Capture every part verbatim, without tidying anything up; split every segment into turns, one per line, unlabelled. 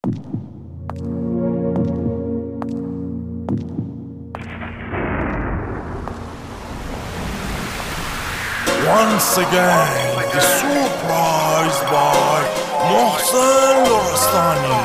Once again, the surprise by Mohsen Lorestani.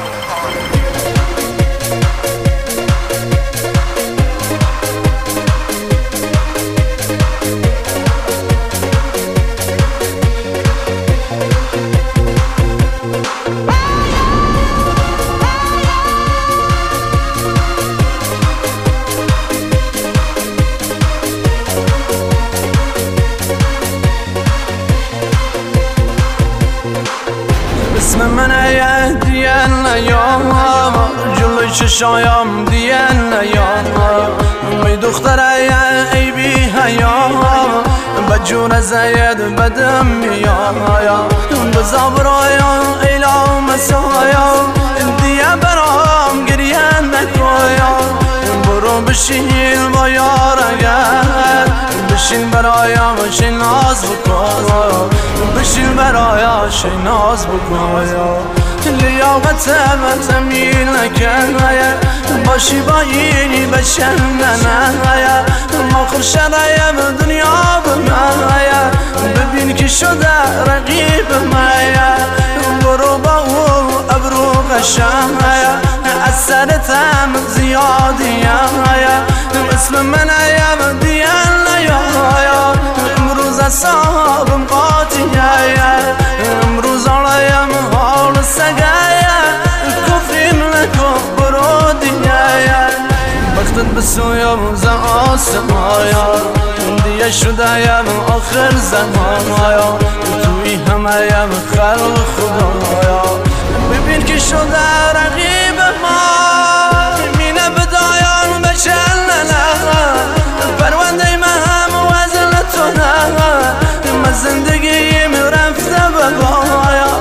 اسم من دیان نیام جلوی چشایم دیان نیام می دختر ای بی حیام بجور زید بدم میایم بزا برایم ایلا مسایم دیه برام گریه نکایم برو بشین با یار اگر بشین برایم شی ناز بکن بشین برایم شی ناز بکن لیاقت من تمیل نکن باشی با اینی بشنن ماخر شرایم دنیا بمن ببین که شده رقیب من برو با او ابرو قشن از سرتم زیادیم اسم من ایم دیان نیایم امروز اصابم قاطیه امروز آلایم حال سگه کفریم نکن برو دیگه وقتت بسویم ز آسمایا دیگه شدهیم آخر زمایا توی همهیم خلق خدایا ببین که شده رقیب ما مینه بدایان بچلنه پرونده من وزن تو نه من زندگیم رفته بگایا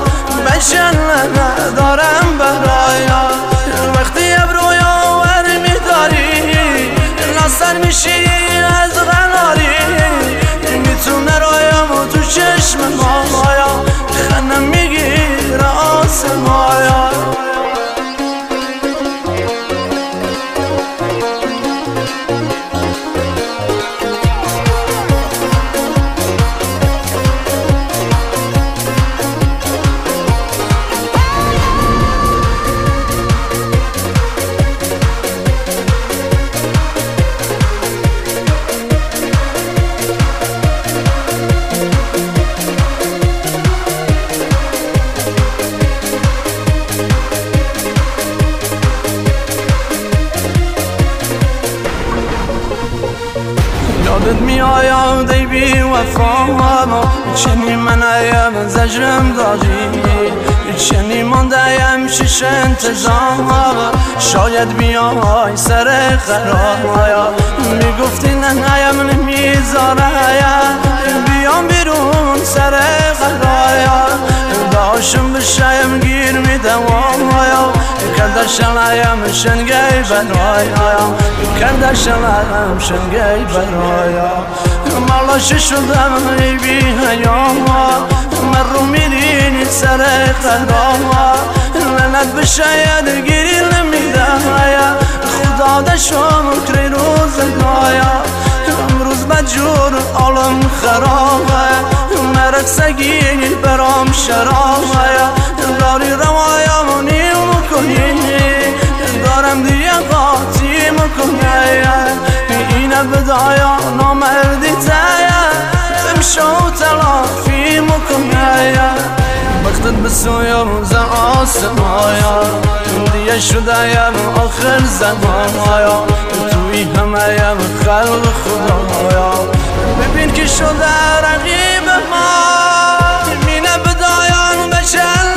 بچلنه دارم برایا وقتی ابرویا ور میداری ناصر میشی از غناری میتونه رایم و تو چشم مایا خنم میگیره آسمایا یادت میآید ای بی وفا چنی من ایم زجرم دادی چنی ماندهیم شش انتظار شاید بیای سر قرار میگفتی نه ایم نمیذاره بیام بیرون سر قرار داشم بشایم گیر میدم کردشم ایم شنگی برایم کردشم شنگی برایم مالش شدم ای بی حیام من رو میرینی سر قلبم لعنت به شاید گیری نمیدم خدا دشم کری روزگایا امروز بجور عالم خرابه مرد سگینی برام شرابه داری روایم نیم کنی دارم دیگه قاطی مکنی اینه بدایا نامردی تایا امشو تلافی مکنی وقتت بسویم ز آسمایا دیگه شدهیم آخر زمایا توی همهیم خلق خدایا ببین که شده رقیب ما مینه بدایان بچل